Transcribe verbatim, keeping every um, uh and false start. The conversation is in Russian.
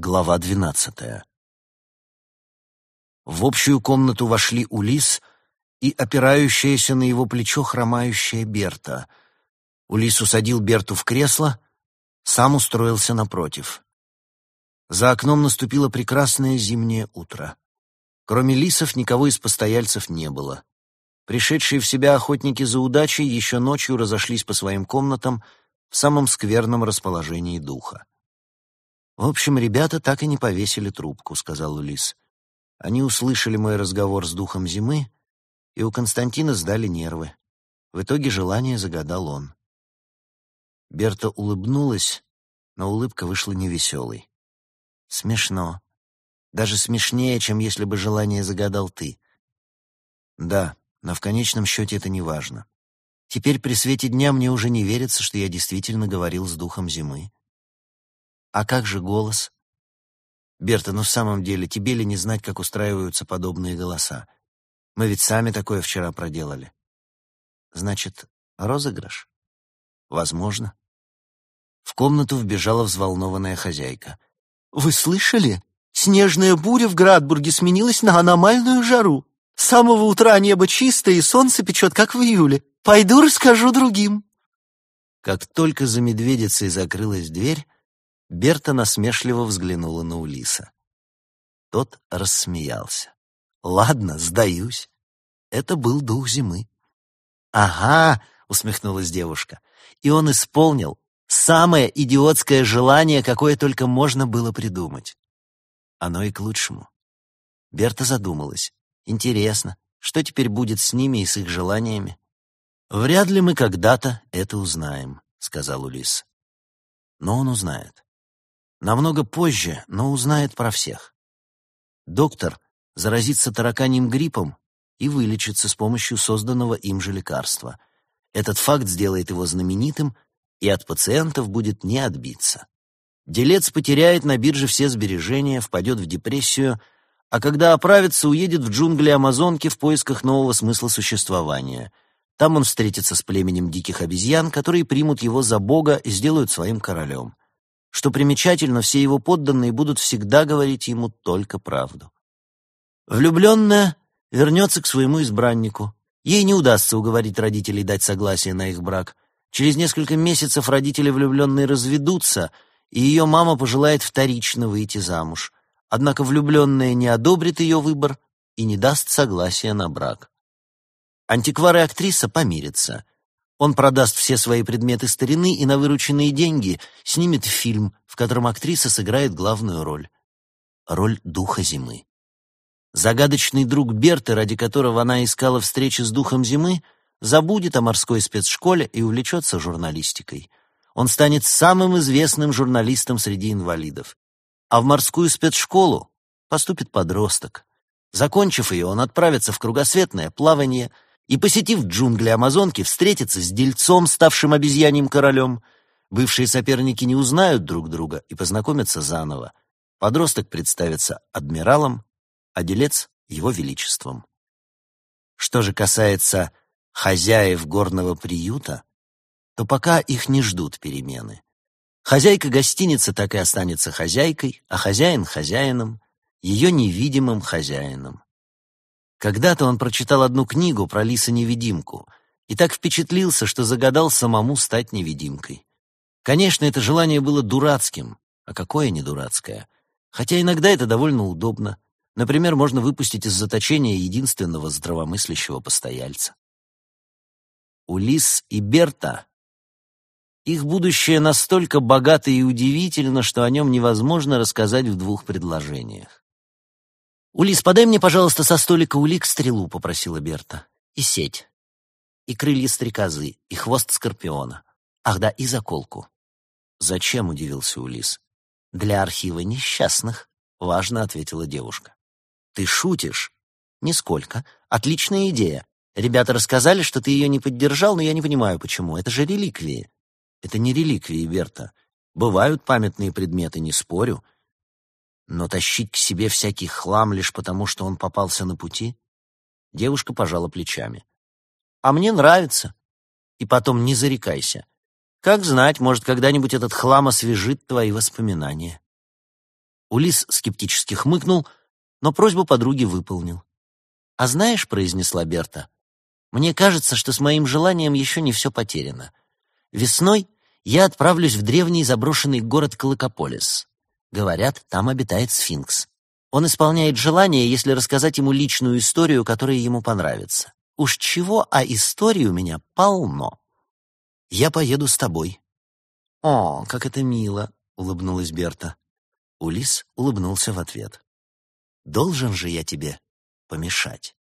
Глава двенадцатая. В общую комнату вошли Улисс и опирающаяся на его плечо хромающая Берта. Улисс усадил Берту в кресло, сам устроился напротив. За окном наступило прекрасное зимнее утро. Кроме лисов никого из постояльцев не было. Пришедшие в себя охотники за удачей еще ночью разошлись по своим комнатам в самом скверном расположении духа. «В общем, ребята так и не повесили трубку», — сказал Улисс. «Они услышали мой разговор с духом зимы, и у Константина сдали нервы. В итоге желание загадал он». Берта улыбнулась, но улыбка вышла невеселой. «Смешно. Даже смешнее, чем если бы желание загадал ты». «Да, но в конечном счете это не важно. Теперь при свете дня мне уже не верится, что я действительно говорил с духом зимы». «А как же голос?» «Берта, ну в самом деле, тебе ли не знать, как устраиваются подобные голоса? Мы ведь сами такое вчера проделали». «Значит, розыгрыш?» «Возможно». В комнату вбежала взволнованная хозяйка. «Вы слышали? Снежная буря в Градбурге сменилась на аномальную жару. С самого утра небо чистое и солнце печет, как в июле. Пойду расскажу другим». Как только за медведицей закрылась дверь, Берта насмешливо взглянула на Улисса. Тот рассмеялся. «Ладно, сдаюсь. Это был дух зимы». «Ага», — усмехнулась девушка, «и он исполнил самое идиотское желание, какое только можно было придумать». Оно и к лучшему. Берта задумалась. «Интересно, что теперь будет с ними и с их желаниями?» «Вряд ли мы когда-то это узнаем», — сказал Улисс. «Но он узнает. Намного позже, но узнает про всех. Доктор заразится тараканьим гриппом и вылечится с помощью созданного им же лекарства. Этот факт сделает его знаменитым, и от пациентов будет не отбиться. Делец потеряет на бирже все сбережения, впадет в депрессию, а когда оправится, уедет в джунгли Амазонки в поисках нового смысла существования. Там он встретится с племенем диких обезьян, которые примут его за бога и сделают своим королем. Что примечательно, все его подданные будут всегда говорить ему только правду. Влюбленная вернется к своему избраннику. Ей не удастся уговорить родителей дать согласие на их брак. Через несколько месяцев родители влюбленной разведутся, и ее мама пожелает вторично выйти замуж. Однако влюбленная не одобрит ее выбор и не даст согласия на брак. Антиквар и актриса помирятся. Он продаст все свои предметы старины и на вырученные деньги снимет фильм, в котором актриса сыграет главную роль. Роль духа зимы. Загадочный друг Берты, ради которого она искала встречи с духом зимы, забудет о морской спецшколе и увлечется журналистикой. Он станет самым известным журналистом среди инвалидов. А в морскую спецшколу поступит подросток. Закончив ее, он отправится в кругосветное плавание и, посетив джунгли Амазонки, встретится с дельцом, ставшим обезьяньим королем. Бывшие соперники не узнают друг друга и познакомятся заново. Подросток представится адмиралом, а делец — его величеством. Что же касается хозяев горного приюта, то пока их не ждут перемены. Хозяйка гостиницы так и останется хозяйкой, а хозяин — хозяином, ее невидимым хозяином. Когда-то он прочитал одну книгу про лиса-невидимку и так впечатлился, что загадал самому стать невидимкой. Конечно, это желание было дурацким, а какое не дурацкое. Хотя иногда это довольно удобно. Например, можно выпустить из заточения единственного здравомыслящего постояльца. Улисс и Берта. Их будущее настолько богато и удивительно, что о нем невозможно рассказать в двух предложениях. «Улисс, подай мне, пожалуйста, со столика улик стрелу», — попросила Берта. «И сеть, и крылья стрекозы, и хвост скорпиона. Ах да, и заколку». «Зачем?» — удивился Улисс. «Для архива несчастных», — важно ответила девушка. «Ты шутишь?» «Нисколько. Отличная идея. Ребята рассказали, что ты ее не поддержал, но я не понимаю, почему. Это же реликвии». «Это не реликвии, Берта. Бывают памятные предметы, не спорю. Но тащить к себе всякий хлам лишь потому, что он попался на пути?» Девушка пожала плечами. «А мне нравится. И потом не зарекайся. Как знать, может, когда-нибудь этот хлам освежит твои воспоминания». Улисс скептически хмыкнул, но просьбу подруги выполнил. «А знаешь, — произнесла Берта, — мне кажется, что с моим желанием еще не все потеряно. Весной я отправлюсь в древний заброшенный город Колокополис. Говорят, там обитает сфинкс. Он исполняет желание, если рассказать ему личную историю, которая ему понравится. Уж чего, а историй у меня полно. Я поеду с тобой». «О, как это мило!» — улыбнулась Берта. Улисс улыбнулся в ответ. «Должен же я тебе помешать?»